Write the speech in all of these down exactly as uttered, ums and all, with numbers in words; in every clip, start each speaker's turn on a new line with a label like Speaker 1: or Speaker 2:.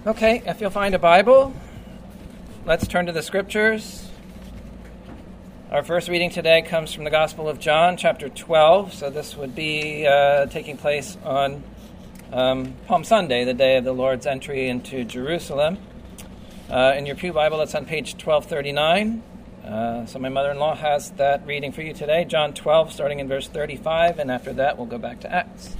Speaker 1: Okay, if you'll find a Bible, let's turn to the Scriptures. Our first reading today comes from the Gospel of John, chapter twelve. So this would be uh, taking place on um, Palm Sunday, the day of the Lord's entry into Jerusalem. Uh, in your pew Bible, it's on page twelve thirty-nine. Uh, so my mother-in-law has that reading for you today, John twelve, starting in verse thirty-five, and after that we'll go back to Acts.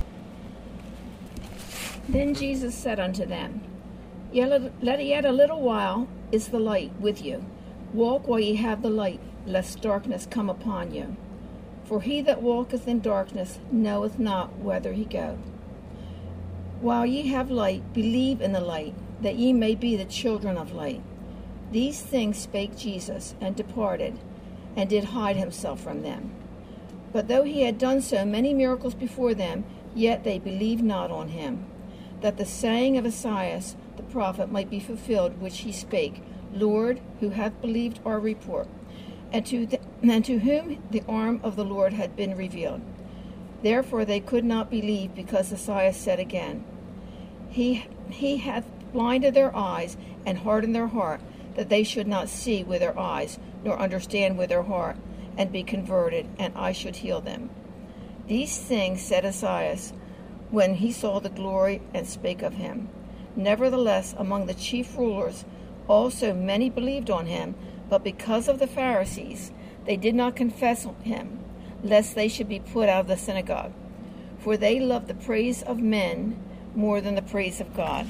Speaker 2: Then Jesus said unto them, Yet yet a little while is the light with you. Walk while ye have the light, lest darkness come upon you. For he that walketh in darkness knoweth not whither he goeth. While ye have light, believe in the light, that ye may be the children of light. These things spake Jesus, and departed, and did hide himself from them. But though he had done so many miracles before them, yet they believed not on him, that the saying of Esaias the prophet might be fulfilled, which he spake, Lord, who hath believed our report, and to, the, and to whom the arm of the Lord had been revealed. Therefore they could not believe, because Esaias said again, He, he hath blinded their eyes, and hardened their heart, that they should not see with their eyes, nor understand with their heart, and be converted, and I should heal them. These things said Esaias, when he saw the glory, and spake of him. Nevertheless, among the chief rulers also many believed on him, but because of the Pharisees they did not confess him, lest they should be put out of the synagogue. For they loved the praise of men more than the praise of God.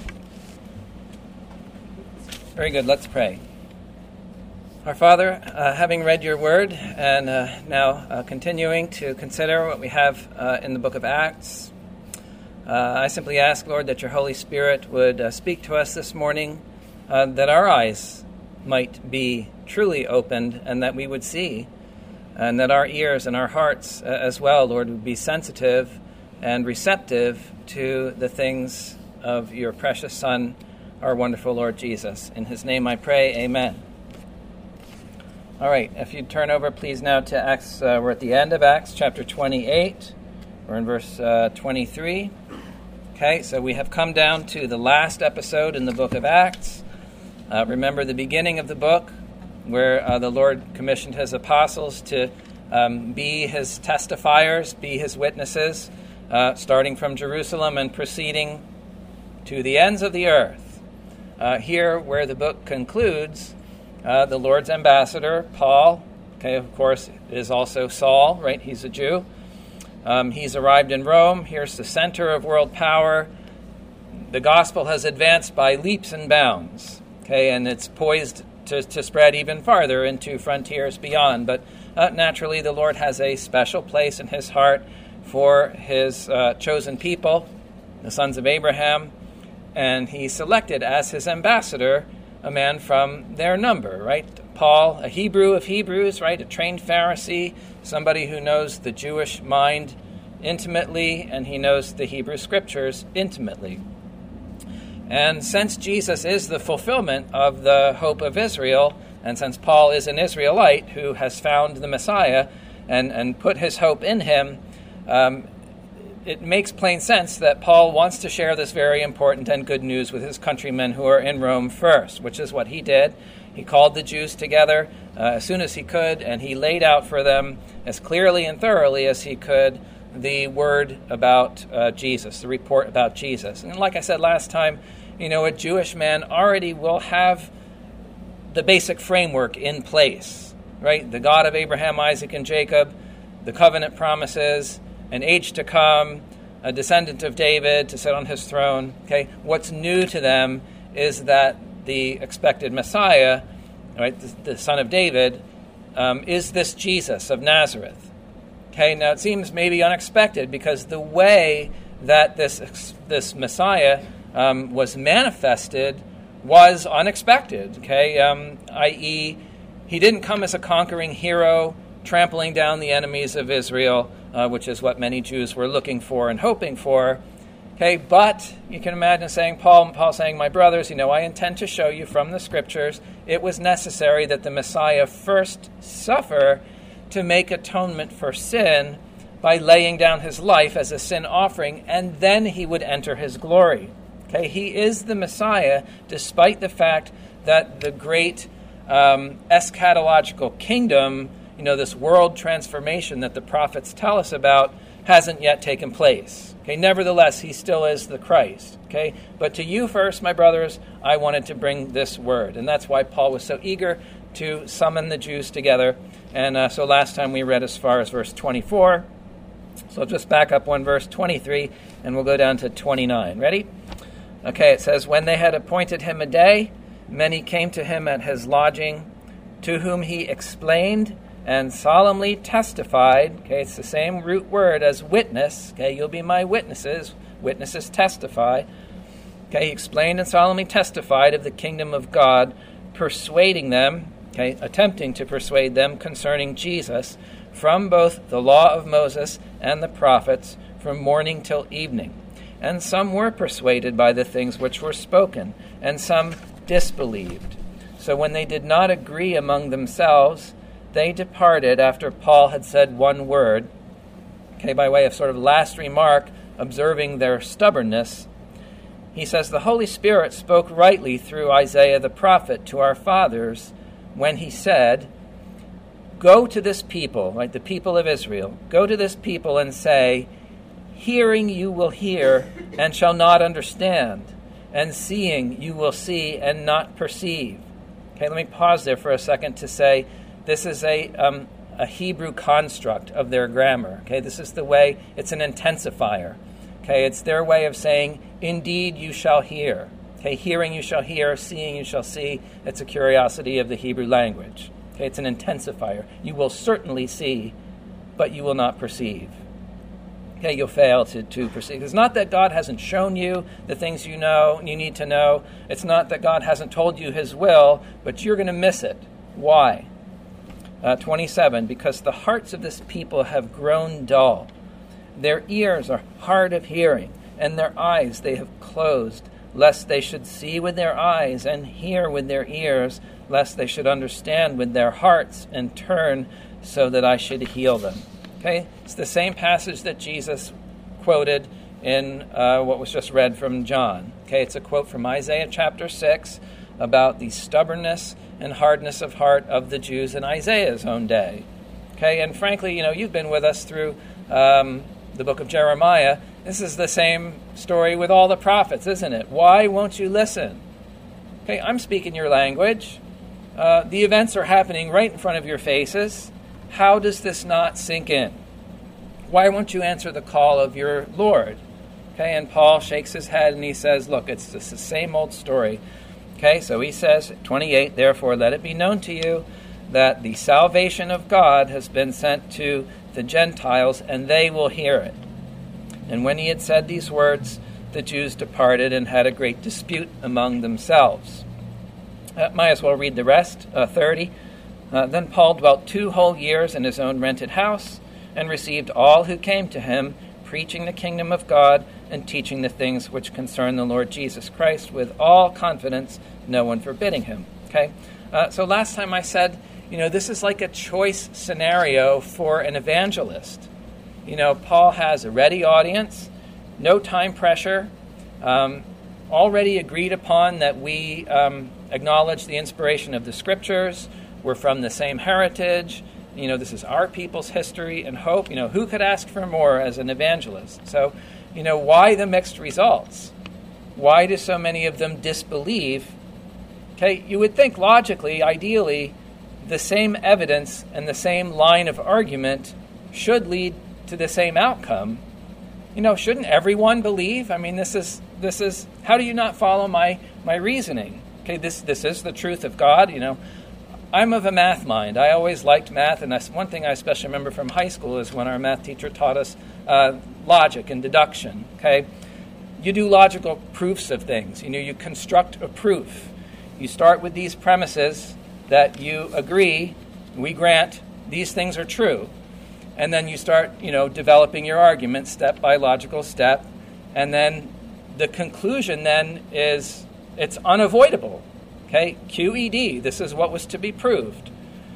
Speaker 1: Very good, let's pray. Our Father, uh, having read your word, and uh, now uh, continuing to consider what we have uh, in the book of Acts, uh, I simply ask, Lord, that your Holy Spirit would uh, speak to us this morning, uh, that our eyes might be truly opened, and that we would see, and that our ears and our hearts uh, as well, Lord, would be sensitive and receptive to the things of your precious Son, our wonderful Lord Jesus. In his name I pray, amen. All right, if you'd turn over, please, now to Acts. Uh, we're at the end of Acts, chapter twenty-eight. We're in verse uh, twenty-three. Okay, so we have come down to the last episode in the book of Acts. Uh, remember the beginning of the book, where uh, the Lord commissioned his apostles to um, be his testifiers, be his witnesses, uh, starting from Jerusalem and proceeding to the ends of the earth. Uh, here, where the book concludes, uh, the Lord's ambassador, Paul, okay, of course, is also Saul, right? He's a Jew. Um, he's arrived in Rome. Here's the center of world power. The gospel has advanced by leaps and bounds, okay, and it's poised to, to spread even farther into frontiers beyond. But uh, naturally, the Lord has a special place in his heart for his uh, chosen people, the sons of Abraham, and he selected as his ambassador a man from their number, right? Paul, a Hebrew of Hebrews, right? A trained Pharisee, somebody who knows the Jewish mind intimately, and he knows the Hebrew scriptures intimately. And since Jesus is the fulfillment of the hope of Israel, and since Paul is an Israelite who has found the Messiah and, and put his hope in him, um, it makes plain sense that Paul wants to share this very important and good news with his countrymen who are in Rome first, which is what he did. He called the Jews together uh, as soon as he could, and he laid out for them as clearly and thoroughly as he could the word about uh, Jesus, the report about Jesus. And like I said last time, you know, a Jewish man already will have the basic framework in place, right? The God of Abraham, Isaac, and Jacob, the covenant promises, an age to come, a descendant of David to sit on his throne. Okay, what's new to them is that the expected Messiah, right, the, the son of David, um, is this Jesus of Nazareth. Okay, now it seems maybe unexpected because the way that this this Messiah um, was manifested was unexpected. Okay, um, that is, he didn't come as a conquering hero, trampling down the enemies of Israel, uh, which is what many Jews were looking for and hoping for. Okay, but you can imagine saying, Paul, Paul saying, my brothers, you know, I intend to show you from the scriptures it was necessary that the Messiah first suffer to make atonement for sin by laying down his life as a sin offering, and then he would enter his glory. Okay, he is the Messiah, despite the fact that the great um, eschatological kingdom, you know, this world transformation that the prophets tell us about, hasn't yet taken place. Okay, nevertheless, he still is the Christ. Okay, but to you first, my brothers, I wanted to bring this word, and that's why Paul was so eager to summon the Jews together. And uh, so last time we read as far as verse twenty-four. So I'll just back up one verse, twenty-three, and we'll go down to twenty-nine. Ready? Okay, it says, when they had appointed him a day, many came to him at his lodging, to whom he explained and solemnly testified. Okay, it's the same root word as witness. Okay, you'll be my witnesses. Witnesses testify. Okay, he explained and solemnly testified of the kingdom of God, persuading them, okay, attempting to persuade them concerning Jesus from both the law of Moses and the prophets, from morning till evening. And some were persuaded by the things which were spoken, and some disbelieved. So when they did not agree among themselves, they departed after Paul had said one word. Okay, by way of sort of last remark, observing their stubbornness, he says, the Holy Spirit spoke rightly through Isaiah the prophet to our fathers when he said, go to this people, like the people of Israel, go to this people and say, hearing you will hear and shall not understand, and seeing you will see and not perceive. Okay, let me pause there for a second to say this is a um, a Hebrew construct of their grammar. Okay, this is the way, it's an intensifier. Okay, it's their way of saying, indeed you shall hear. Okay, hearing you shall hear, seeing you shall see. It's a curiosity of the Hebrew language. Okay, it's an intensifier. You will certainly see, but you will not perceive. Okay, you'll fail to, to perceive. It's not that God hasn't shown you the things you know, you need to know. It's not that God hasn't told you his will, but you're going to miss it. Why? Uh, twenty-seven, because the hearts of this people have grown dull. Their ears are hard of hearing, and their eyes they have closed, lest they should see with their eyes and hear with their ears, lest they should understand with their hearts and turn so that I should heal them. Okay, it's the same passage that Jesus quoted in uh, what was just read from John. Okay, it's a quote from Isaiah chapter six about the stubbornness and hardness of heart of the Jews in Isaiah's own day. Okay, and frankly, you know, you've been with us through um, the book of Jeremiah. This is the same story with all the prophets, isn't it? Why won't you listen? Okay, I'm speaking your language. Uh, the events are happening right in front of your faces. How does this not sink in? Why won't you answer the call of your Lord? Okay, and Paul shakes his head and he says, look, it's just the same old story. Okay, so he says, twenty-eight, therefore let it be known to you that the salvation of God has been sent to the Gentiles, and they will hear it. And when he had said these words, the Jews departed and had a great dispute among themselves. Uh, might as well read the rest, uh, thirty. Uh, then Paul dwelt two whole years in his own rented house and received all who came to him, preaching the kingdom of God and teaching the things which concern the Lord Jesus Christ with all confidence, no one forbidding him. Okay, uh, so last time I said, you know, this is like a choice scenario for an evangelist. You know, Paul has a ready audience, no time pressure, um, already agreed upon that we um, acknowledge the inspiration of the Scriptures. We're from the same heritage. You know, this is our people's history and hope. You know, who could ask for more as an evangelist? So, you know, why the mixed results? Why do so many of them disbelieve? Okay, you would think logically, ideally, the same evidence and the same line of argument should lead to the same outcome. You know, shouldn't everyone believe? I mean, this is this is how do you not follow my my reasoning? Okay, this this is the truth of God. You know, I'm of a math mind. I always liked math, and that's one thing I especially remember from high school is when our math teacher taught us uh, logic and deduction. Okay, you do logical proofs of things. You know, you construct a proof. You start with these premises that you agree, we grant these things are true, and then you start, you know, developing your argument step by logical step, and then the conclusion then is it's unavoidable. Okay, Q E D, this is what was to be proved.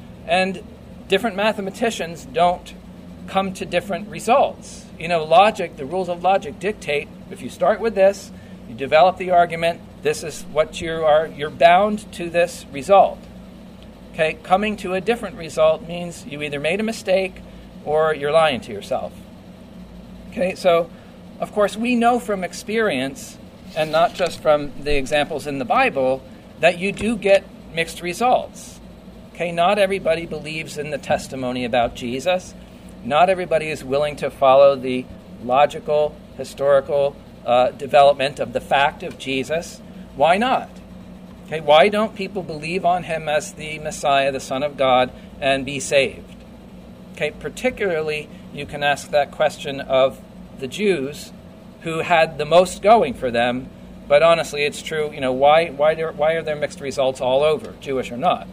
Speaker 1: And different mathematicians don't come to different results. You know, logic, the rules of logic dictate if you start with this, You develop the argument. This is what you are. You're bound to this result. Okay, coming to a different result means you either made a mistake or you're lying to yourself. Okay, so of course we know from experience, and not just from the examples in the Bible, that you do get mixed results. Okay, not everybody believes in the testimony about Jesus. Not everybody is willing to follow the logical, historical uh, development of the fact of Jesus. Why not? Okay, why don't people believe on him as the Messiah, the Son of God, and be saved? Okay, particularly you can ask that question of the Jews, who had the most going for them. But honestly, it's true. You know, why why there, why are there mixed results all over, Jewish or not?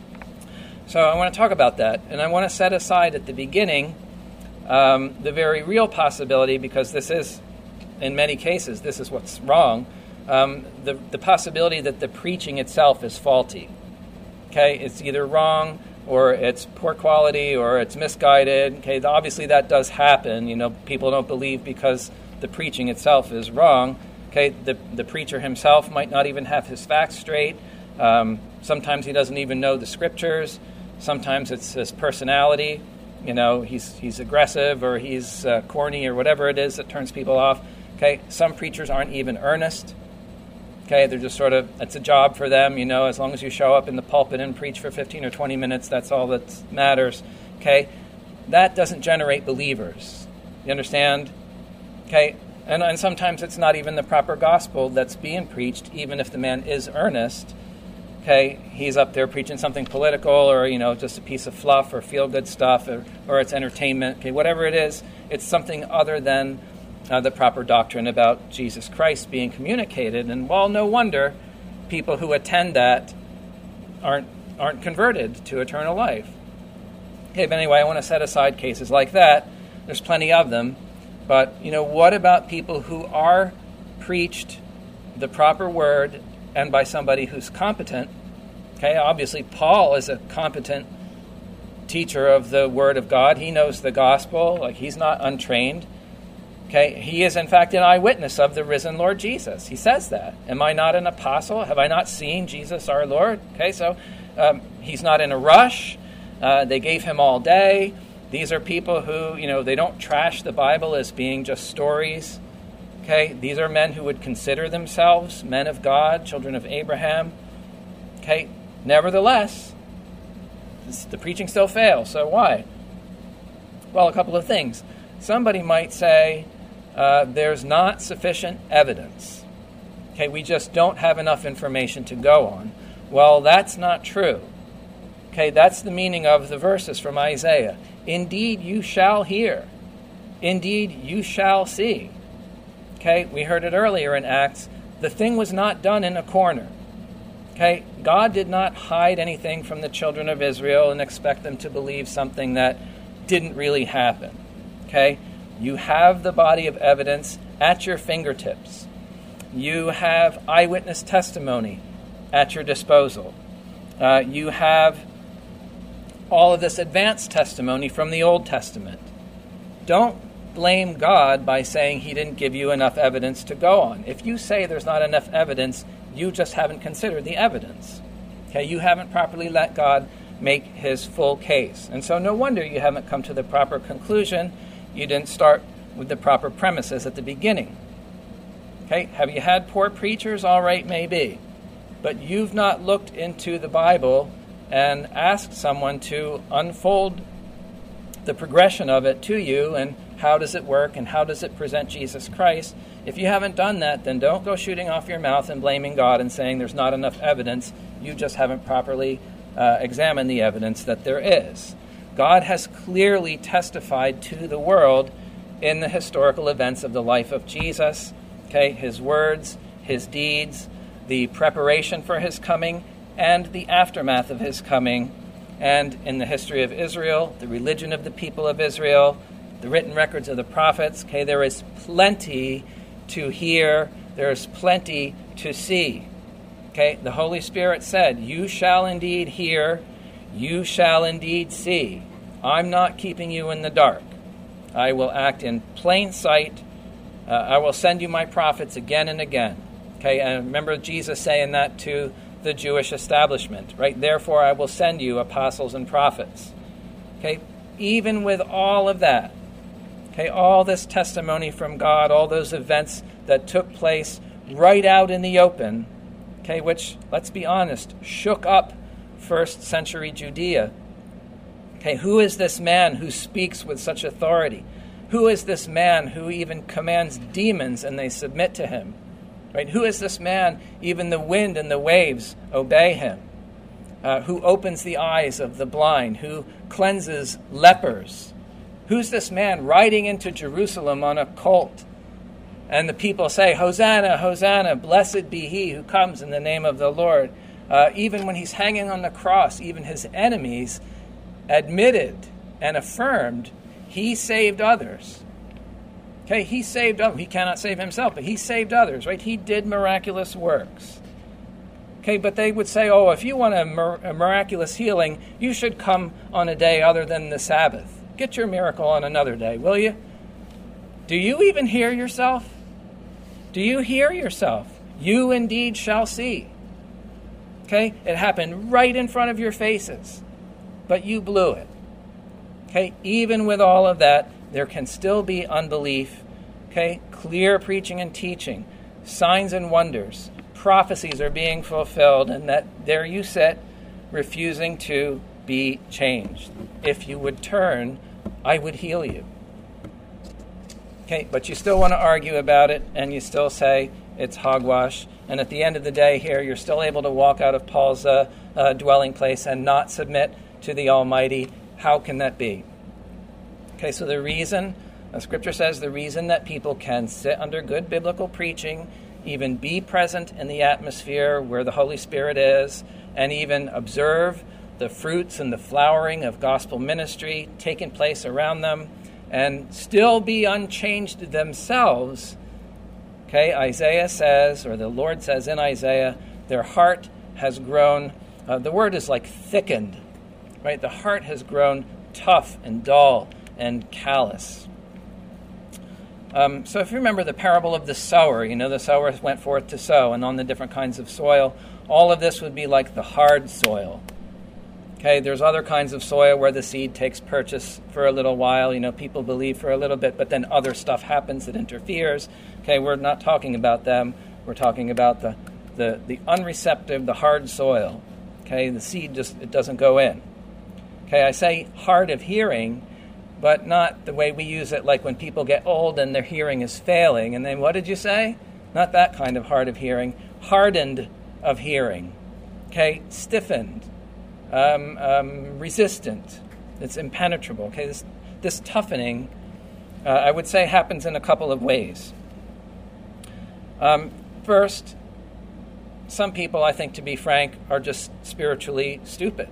Speaker 1: So I want to talk about that, and I want to set aside at the beginning um, the very real possibility, because this is, in many cases, this is what's wrong. Um, the, the possibility that the preaching itself is faulty. Okay, it's either wrong or it's poor quality or it's misguided. Okay, obviously that does happen. You know, people don't believe because the preaching itself is wrong. Okay, the the preacher himself might not even have his facts straight. Um, sometimes he doesn't even know the scriptures. Sometimes it's his personality. You know, he's he's aggressive or he's uh, corny or whatever it is that turns people off. Okay, some preachers aren't even earnest. Okay, they're just sort of, it's a job for them, you know, as long as you show up in the pulpit and preach for fifteen or twenty minutes, that's all that matters. Okay, that doesn't generate believers. You understand? Okay, and, and sometimes it's not even the proper gospel that's being preached, even if the man is earnest. Okay, he's up there preaching something political or, you know, just a piece of fluff or feel-good stuff or, or it's entertainment. Okay, whatever it is, it's something other than Uh, the proper doctrine about Jesus Christ being communicated. And well, no wonder people who attend that aren't aren't converted to eternal life. Okay, but anyway, I want to set aside cases like that. There's plenty of them. But, you know, what about people who are preached the proper word and by somebody who's competent? Okay, obviously Paul is a competent teacher of the word of God. He knows the gospel. Like, he's not untrained. Okay, he is in fact an eyewitness of the risen Lord Jesus. He says that. Am I not an apostle? Have I not seen Jesus our Lord? Okay, so um, he's not in a rush. Uh, they gave him all day. These are people who, you know, they don't trash the Bible as being just stories. Okay, these are men who would consider themselves men of God, children of Abraham. Okay, nevertheless, the preaching still fails. So why? Well, a couple of things. Somebody might say, uh, there's not sufficient evidence. Okay, we just don't have enough information to go on. Well, that's not true. Okay, that's the meaning of the verses from Isaiah. Indeed, you shall hear. Indeed, you shall see. Okay, we heard it earlier in Acts. The thing was not done in a corner. Okay, God did not hide anything from the children of Israel and expect them to believe something that didn't really happen. Okay, you have the body of evidence at your fingertips. You have eyewitness testimony at your disposal. Uh, you have all of this advanced testimony from the Old Testament. Don't blame God by saying he didn't give you enough evidence to go on. If you say there's not enough evidence, you just haven't considered the evidence. Okay, you haven't properly let God make his full case. And so no wonder you haven't come to the proper conclusion. You didn't start with the proper premises at the beginning. Okay, have you had poor preachers? All right, maybe. But you've not looked into the Bible and asked someone to unfold the progression of it to you and how does it work and how does it present Jesus Christ. If you haven't done that, then don't go shooting off your mouth and blaming God and saying there's not enough evidence. You just haven't properly uh, examined the evidence that there is. God has clearly testified to the world in the historical events of the life of Jesus. Okay, his words, his deeds, the preparation for his coming, and the aftermath of his coming. And in the history of Israel, the religion of the people of Israel, the written records of the prophets. Okay, there is plenty to hear. There is plenty to see. Okay, the Holy Spirit said, you shall indeed hear, you shall indeed see. I'm not keeping you in the dark. I will act in plain sight Uh, I will send you my prophets again and again. Okay, and remember Jesus saying that to the Jewish establishment, right? Therefore, I will send you apostles and prophets. Okay, even with all of that, okay, all this testimony from God, all those events that took place right out in the open, okay, which, let's be honest, shook up first century Judea. Okay, who is this man who speaks with such authority? Who is this man who even commands demons and they submit to him? Right? Who is this man, even the wind and the waves obey him? Uh, who opens the eyes of the blind? Who cleanses lepers? Who's this man riding into Jerusalem on a colt? And the people say, Hosanna, Hosanna, blessed be he who comes in the name of the Lord. Uh, even when he's hanging on the cross, even his enemies admitted and affirmed he saved others. Okay, he saved others. He cannot save himself, but he saved others, right? He did miraculous works. Okay, but they would say, oh, if you want a, mir- a miraculous healing, you should come on a day other than the Sabbath. Get your miracle on another day, will you? Do you even hear yourself? Do you hear yourself? You indeed shall see. Okay, it happened right in front of your faces, but you blew it. Okay, even with all of that, there can still be unbelief. Okay, clear preaching and teaching, signs and wonders, prophecies are being fulfilled, and that there you sit, refusing to be changed. If you would turn, I would heal you. Okay, but you still want to argue about it, and you still say it's hogwash. And at the end of the day here, you're still able to walk out of Paul's uh, uh, dwelling place and not submit to the Almighty. How can that be? Okay, so the reason, the Scripture says, the reason that people can sit under good biblical preaching, even be present in the atmosphere where the Holy Spirit is, and even observe the fruits and the flowering of gospel ministry taking place around them, and still be unchanged themselves. Okay, Isaiah says, or the Lord says in Isaiah, their heart has grown, uh, the word is like thickened, right? The heart has grown tough and dull and callous. Um, so if you remember the parable of the sower, you know, the sower went forth to sow, and on the different kinds of soil, all of this would be like the hard soil. Okay, there's other kinds of soil where the seed takes purchase for a little while. You know, people believe for a little bit, but then other stuff happens that interferes. Okay, we're not talking about them. We're talking about the, the, the unreceptive, the hard soil. Okay, the seed just, it doesn't go in. Okay, I say hard of hearing, but not the way we use it, like when people get old and their hearing is failing. And then what did you say? Not that kind of hard of hearing. Hardened of hearing. Okay, stiffened. Um, um, resistant. It's impenetrable. Okay, this this toughening, uh, I would say, happens in a couple of ways. Um, first, some people, I think, to be frank, are just spiritually stupid.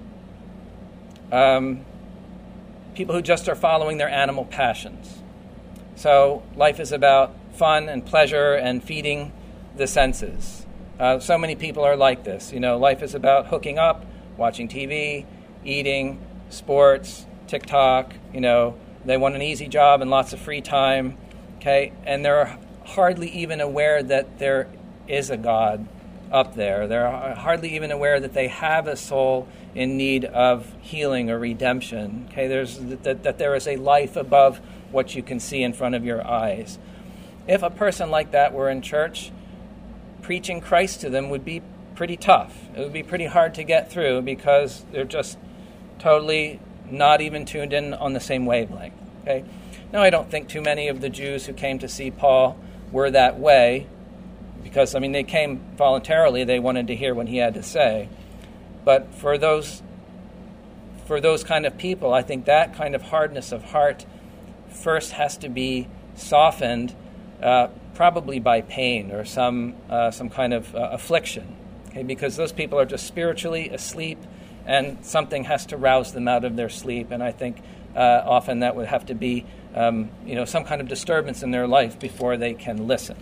Speaker 1: Um, people who just are following their animal passions. So life is about fun and pleasure and feeding the senses. Uh, so many people are like this. You know, life is about hooking up, watching T V, eating, sports, TikTok, you know, they want an easy job and lots of free time, okay? And they're hardly even aware that there is a God up there. They're hardly even aware that they have a soul in need of healing or redemption, okay? There's that, that there is a life above what you can see in front of your eyes. If a person like that were in church, preaching Christ to them would be pretty tough. It would be pretty hard to get through because they're just totally not even tuned in on the same wavelength. Okay? Now, I don't think too many of the Jews who came to see Paul were that way because, I mean, they came voluntarily. They wanted to hear what he had to say. But for those, for those kind of people, I think that kind of hardness of heart first has to be softened, uh, probably by pain or some uh, some kind of uh, affliction. Okay, because those people are just spiritually asleep, and something has to rouse them out of their sleep. And I think uh, often that would have to be, um, you know, some kind of disturbance in their life before they can listen.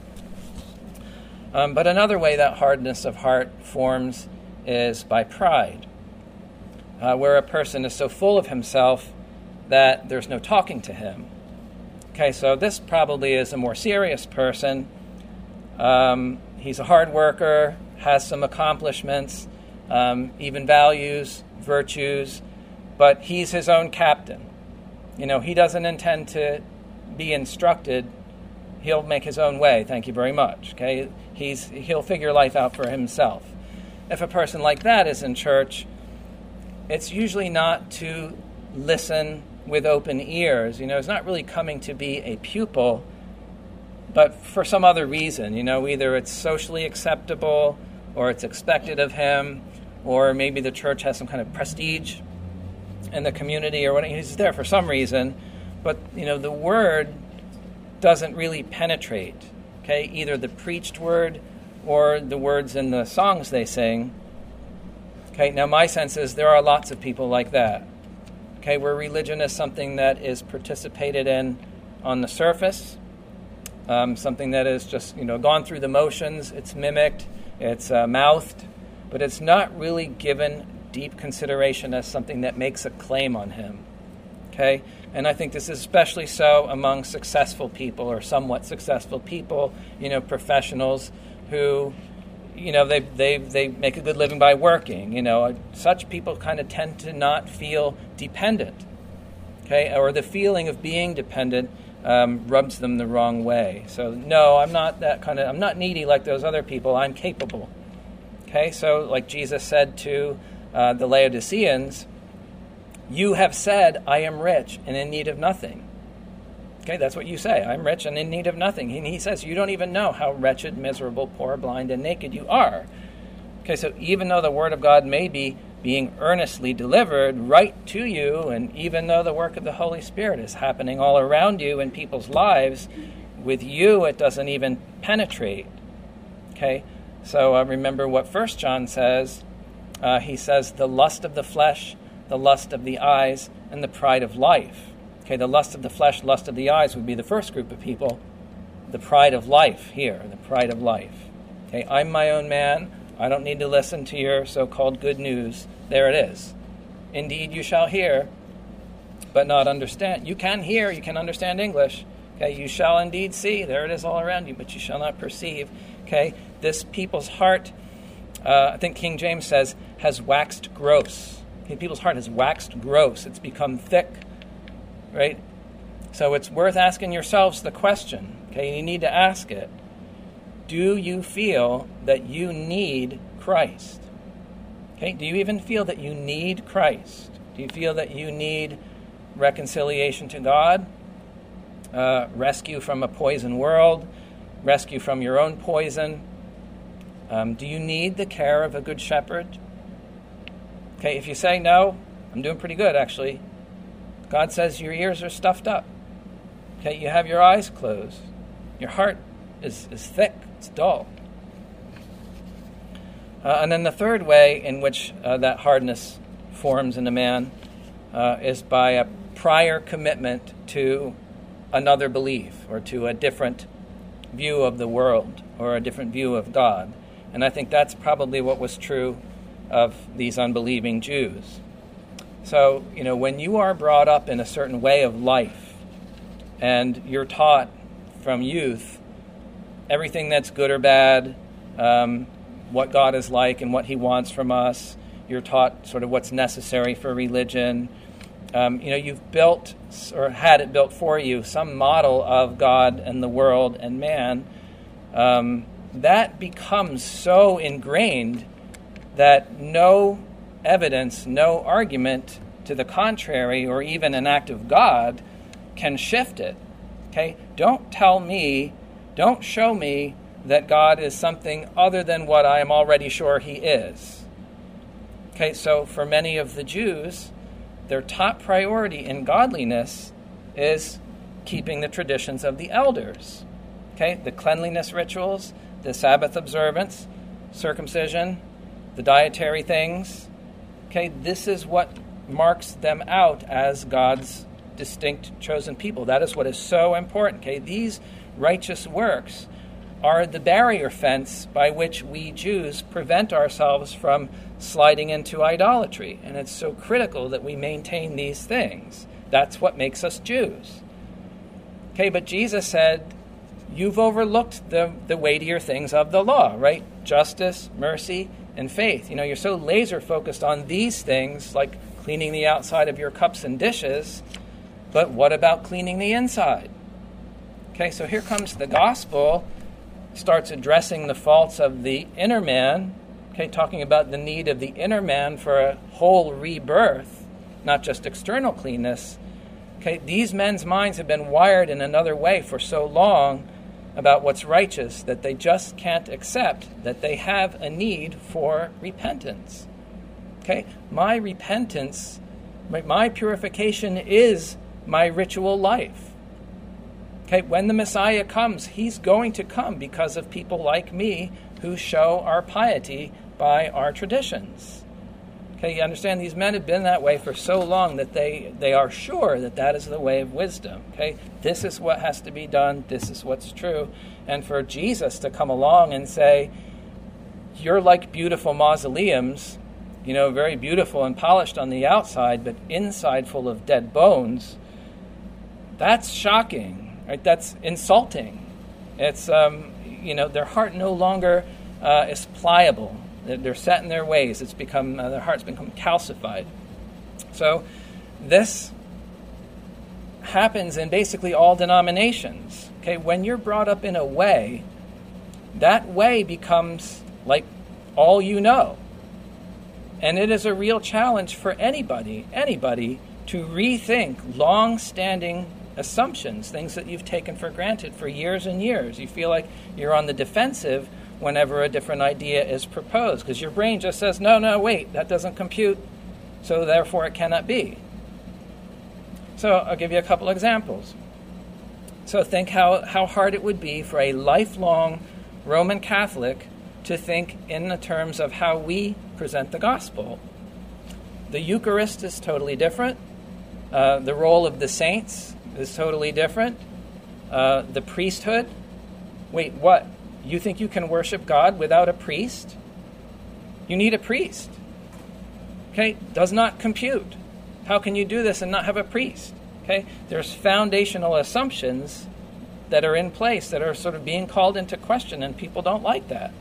Speaker 1: Um, but another way that hardness of heart forms is by pride, uh, where a person is so full of himself that there's no talking to him. Okay, so this probably is a more serious person. Um, he's a hard worker, has some accomplishments, um, even values, virtues, but he's his own captain. You know, he doesn't intend to be instructed. He'll make his own way, thank you very much. Okay, he's he'll figure life out for himself. If a person like that is in church, it's usually not to listen with open ears. You know, it's not really coming to be a pupil, but for some other reason. You know, either it's socially acceptable, or it's expected of him, or maybe the church has some kind of prestige in the community, or whatever. He's there for some reason, but, you know, the word doesn't really penetrate. Okay, either the preached word or the words in the songs they sing. Okay, now my sense is there are lots of people like that. Okay, where religion is something that is participated in on the surface, um, something that is just, you know, gone through the motions, it's mimicked, it's uh, mouthed, but it's not really given deep consideration as something that makes a claim on him. Okay, and I think this is especially so among successful people or somewhat successful people, you know, professionals who, you know, they they they make a good living by working. You know, such people kind of tend to not feel dependent, okay, or the feeling of being dependent um, rubs them the wrong way. So no, I'm not that kind of. I'm not needy like those other people. I'm capable. Okay, so like Jesus said to uh, the Laodiceans, "You have said, I am rich and in need of nothing." Okay, that's what you say. I'm rich and in need of nothing. And he says, you don't even know how wretched, miserable, poor, blind, and naked you are. Okay, so even though the word of God may be being earnestly delivered right to you, and even though the work of the Holy Spirit is happening all around you in people's lives, with you it doesn't even penetrate. Okay, so uh, remember what First John says. Uh, he says, the lust of the flesh, the lust of the eyes, and the pride of life. Okay, the lust of the flesh, lust of the eyes would be the first group of people. The pride of life here, the pride of life. Okay, I'm my own man. I don't need to listen to your so-called good news. There it is. Indeed, you shall hear, but not understand. You can hear, you can understand English. Okay, you shall indeed see. There it is all around you, but you shall not perceive. Okay, this people's heart, uh, I think King James says, has waxed gross. Okay, people's heart has waxed gross. It's become thick. Right? So it's worth asking yourselves the question. Okay, you need to ask it. Do you feel that you need Christ? Okay, do you even feel that you need Christ? Do you feel that you need reconciliation to God? Uh, rescue from a poison world? Rescue from your own poison? Um, do you need the care of a good shepherd? Okay, if you say no, I'm doing pretty good actually. God says your ears are stuffed up. Okay, you have your eyes closed. Your heart is, is thick, it's dull. Uh, and then the third way in which uh, that hardness forms in a man uh, is by a prior commitment to another belief or to a different view of the world or a different view of God. And I think that's probably what was true of these unbelieving Jews. So, you know, when you are brought up in a certain way of life and you're taught from youth everything that's good or bad, um, what God is like and what he wants from us, you're taught sort of what's necessary for religion, um, you know, you've built or had it built for you some model of God and the world and man, um, that becomes so ingrained that no evidence, no argument to the contrary, or even an act of God can shift it. Okay? Don't tell me, don't show me that God is something other than what I am already sure he is. Okay, so for many of the Jews, their top priority in godliness is keeping the traditions of the elders. Okay, the cleanliness rituals, the Sabbath observance, circumcision, the dietary things. Okay, this is what marks them out as God's distinct chosen people. That is what is so important. Okay, these righteous works are the barrier fence by which we Jews prevent ourselves from sliding into idolatry. And it's so critical that we maintain these things. That's what makes us Jews. Okay, but Jesus said, you've overlooked the, the weightier things of the law, right? Justice, mercy, and faith. You know, you're so laser focused on these things, like cleaning the outside of your cups and dishes, but what about cleaning the inside? Okay, so here comes the gospel, starts addressing the faults of the inner man, okay, talking about the need of the inner man for a whole rebirth, not just external cleanness. Okay, these men's minds have been wired in another way for so long about what's righteous that they just can't accept that they have a need for repentance. Okay, my repentance, my, my purification is my ritual life. Okay, when the Messiah comes, he's going to come because of people like me who show our piety by our traditions. Okay, you understand, these men have been that way for so long that they, they are sure that that is the way of wisdom. Okay, this is what has to be done. This is what's true. And for Jesus to come along and say, you're like beautiful mausoleums, you know, very beautiful and polished on the outside, but inside full of dead bones, that's shocking, right? That's insulting. It's, um, you know, their heart no longer uh, is pliable. They're set in their ways. It's become, uh, their heart's become calcified. So this happens in basically all denominations. Okay, when you're brought up in a way, that way becomes like all you know. And it is a real challenge for anybody, anybody, to rethink long-standing assumptions, things that you've taken for granted for years and years. You feel like you're on the defensive whenever a different idea is proposed, because your brain just says, no, no, wait, that doesn't compute, so therefore it cannot be. So I'll give you a couple examples. So think how, how hard it would be for a lifelong Roman Catholic to think in the terms of how we present the gospel. The Eucharist is totally different. Uh, the role of the saints is totally different. Uh, the priesthood, wait, what? You think you can worship God without a priest? You need a priest. Okay, does not compute. How can you do this and not have a priest? Okay, there's foundational assumptions that are in place that are sort of being called into question, and people don't like that.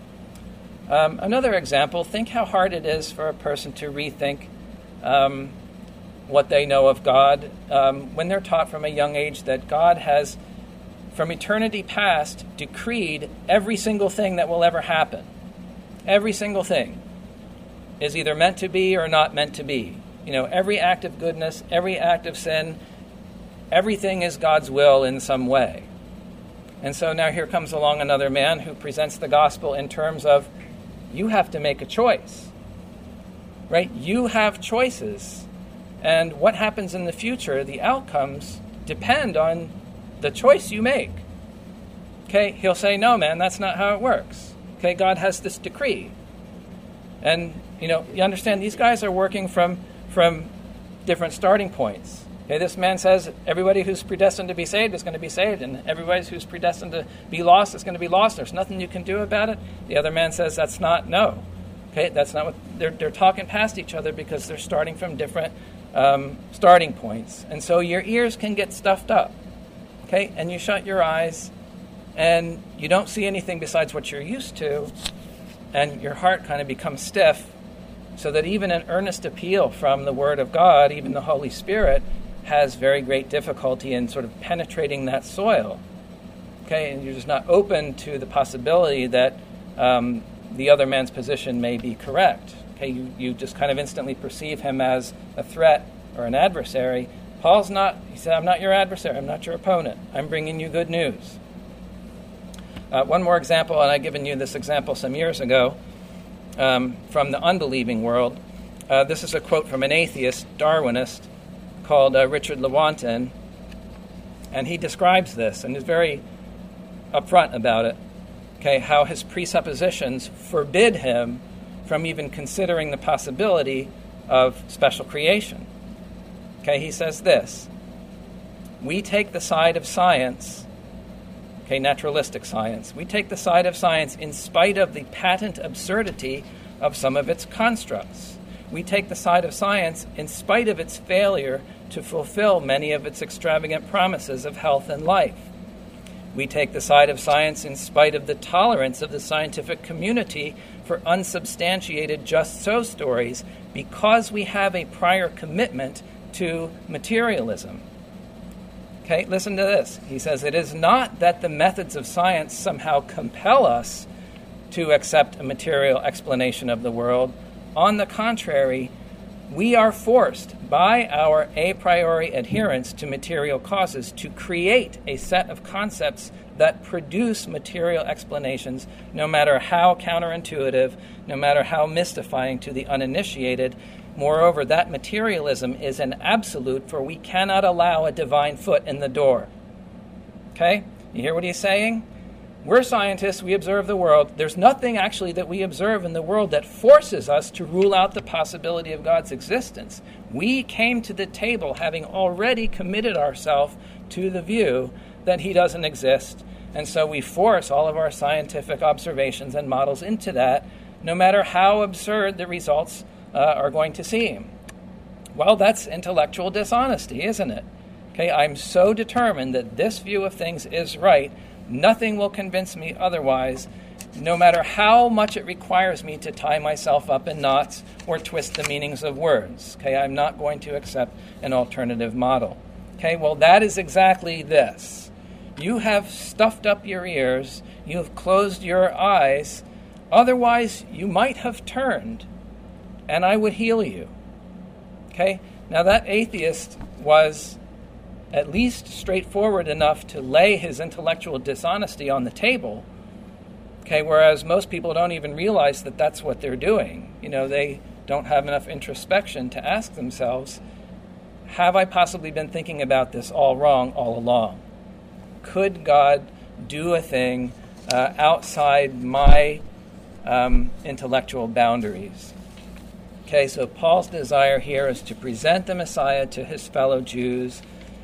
Speaker 1: Um, another example, think how hard it is for a person to rethink um, what they know of God um, when they're taught from a young age that God has, from eternity past, decreed every single thing that will ever happen. Every single thing is either meant to be or not meant to be. You know, every act of goodness, every act of sin, everything is God's will in some way. And so now here comes along another man who presents the gospel in terms of, you have to make a choice, right? You have choices. And what happens in the future, the outcomes, depend on the choice you make. Okay, he'll say, no, man, that's not how it works. Okay, God has this decree. And, you know, you understand, these guys are working from, from different starting points. Okay, this man says everybody who's predestined to be saved is going to be saved, and everybody who's predestined to be lost is going to be lost. There's nothing you can do about it. The other man says that's not, no. Okay, that's not what, they're, they're talking past each other because they're starting from different um, starting points. And so your ears can get stuffed up. Okay, and you shut your eyes, and you don't see anything besides what you're used to, and your heart kind of becomes stiff, so that even an earnest appeal from the Word of God, even the Holy Spirit, has very great difficulty in sort of penetrating that soil. Okay, and you're just not open to the possibility that um, the other man's position may be correct. Okay, you, you just kind of instantly perceive him as a threat or an adversary. Paul's not, he said, I'm not your adversary, I'm not your opponent. I'm bringing you good news. Uh, one more example, and I've given you this example some years ago um, from the unbelieving world. Uh, this is a quote from an atheist, Darwinist, called uh, Richard Lewontin, and he describes this and is very upfront about it, okay, how his presuppositions forbid him from even considering the possibility of special creation. Okay, he says this: we take the side of science, okay, naturalistic science, we take the side of science in spite of the patent absurdity of some of its constructs. We take the side of science in spite of its failure to fulfill many of its extravagant promises of health and life. We take the side of science in spite of the tolerance of the scientific community for unsubstantiated just-so stories because we have a prior commitment to materialism. Okay, listen to this. He says, it is not that the methods of science somehow compel us to accept a material explanation of the world. On the contrary, we are forced by our a priori adherence to material causes to create a set of concepts that produce material explanations, no matter how counterintuitive, no matter how mystifying to the uninitiated. Moreover, that materialism is an absolute, for we cannot allow a divine foot in the door. Okay? You hear what he's saying? We're scientists, we observe the world. There's nothing actually that we observe in the world that forces us to rule out the possibility of God's existence. We came to the table having already committed ourselves to the view that he doesn't exist, and so we force all of our scientific observations and models into that, no matter how absurd the results uh, are going to seem. Well, that's intellectual dishonesty, isn't it? Okay, I'm so determined that this view of things is right, nothing will convince me otherwise, no matter how much it requires me to tie myself up in knots or twist the meanings of words. Okay, I'm not going to accept an alternative model. Okay, well, that is exactly this. You have stuffed up your ears, you have closed your eyes, otherwise you might have turned, and I would heal you. Okay, now that atheist was at least straightforward enough to lay his intellectual dishonesty on the table, okay, whereas most people don't even realize that that's what they're doing. You know, they don't have enough introspection to ask themselves, have I possibly been thinking about this all wrong all along? Could God do a thing uh, outside my um, intellectual boundaries? Okay, so Paul's desire here is to present the Messiah to his fellow Jews.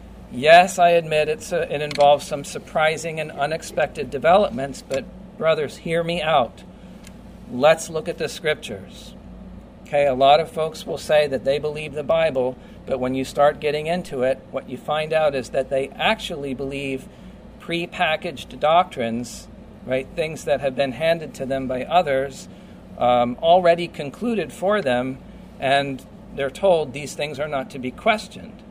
Speaker 1: Yes, I admit it's a, it involves some surprising and unexpected developments, but brothers, hear me out. Let's look at the scriptures. Okay, a lot of folks will say that they believe the Bible, but when you start getting into it, what you find out is that they actually believe pre-packaged doctrines, right? Things that have been handed to them by others, um, already concluded for them, and they're told these things are not to be questioned.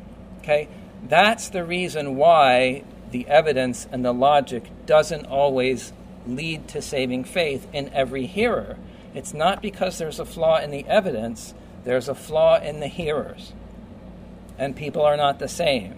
Speaker 1: Okay? That's the reason why the evidence and the logic doesn't always lead to saving faith in every hearer. It's not because there's a flaw in the evidence, there's a flaw in the hearers. And people are not the same.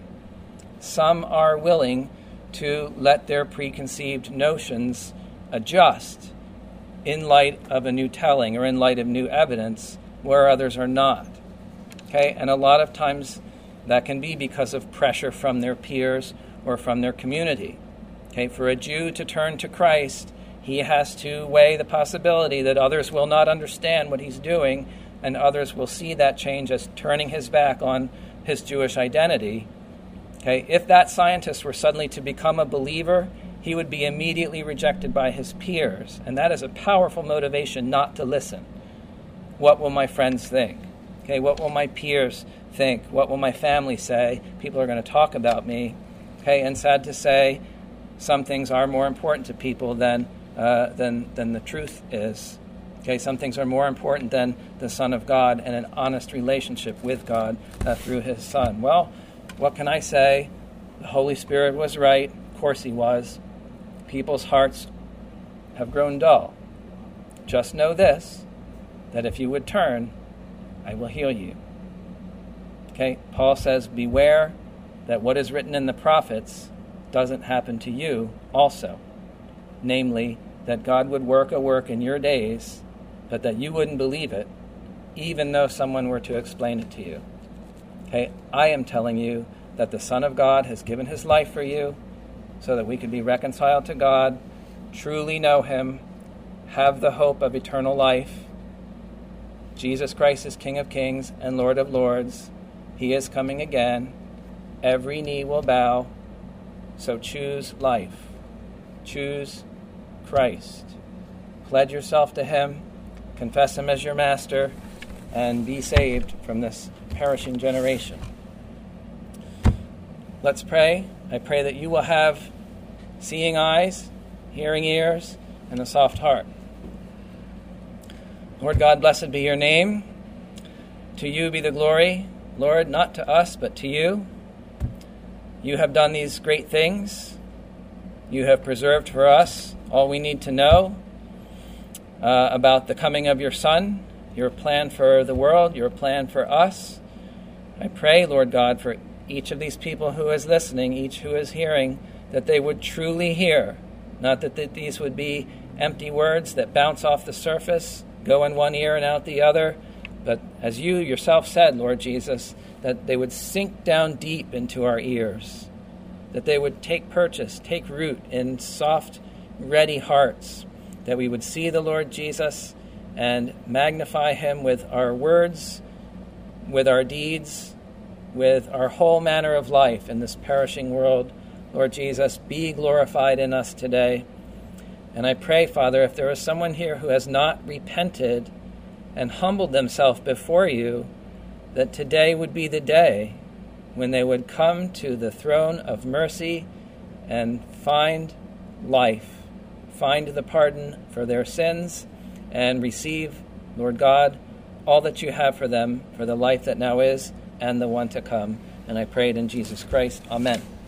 Speaker 1: Some are willing to let their preconceived notions adjust in light of a new telling or in light of new evidence, where others are not. Okay, and a lot of times that can be because of pressure from their peers or from their community. Okay, for a Jew to turn to Christ, he has to weigh the possibility that others will not understand what he's doing, and others will see that change as turning his back on his Jewish identity. Okay, if that scientist were suddenly to become a believer, he would be immediately rejected by his peers, and that is a powerful motivation not to listen. What will my friends think? Okay, what will my peers think? What will my family say? People are going to talk about me. Okay, and sad to say, some things are more important to people than uh, than than the truth is. Okay, some things are more important than the Son of God and an honest relationship with God uh, through his Son. Well, what can I say? The Holy Spirit was right. Of course he was. People's hearts have grown dull. Just know this, that if you would turn, I will heal you. Okay, Paul says, beware that what is written in the prophets doesn't happen to you also. Namely, that God would work a work in your days, but that you wouldn't believe it, even though someone were to explain it to you. Okay, I am telling you that the Son of God has given his life for you so that we could be reconciled to God, truly know him, have the hope of eternal life. Jesus Christ is King of kings and Lord of lords. He is coming again. Every knee will bow. So choose life. Choose Christ. Pledge yourself to him. Confess him as your master. And be saved from this perishing generation. Let's pray. I pray that you will have seeing eyes, hearing ears, and a soft heart. Lord God, blessed be your name. To you be the glory, Lord, not to us, but to you. You have done these great things. You have preserved for us all we need to know uh, about the coming of your Son, your plan for the world, your plan for us. I pray, Lord God, for each of these people who is listening, each who is hearing, that they would truly hear, not that th- these would be empty words that bounce off the surface, go in one ear and out the other, but as you yourself said, Lord Jesus, that they would sink down deep into our ears, that they would take purchase, take root in soft, ready hearts, that we would see the Lord Jesus and magnify him with our words, with our deeds, with our whole manner of life in this perishing world. Lord Jesus, be glorified in us today. And I pray, Father, if there is someone here who has not repented and humbled themselves before you, that today would be the day when they would come to the throne of mercy and find life, find the pardon for their sins, and receive, Lord God, all that you have for them for the life that now is and the one to come. And I pray it in Jesus Christ. Amen.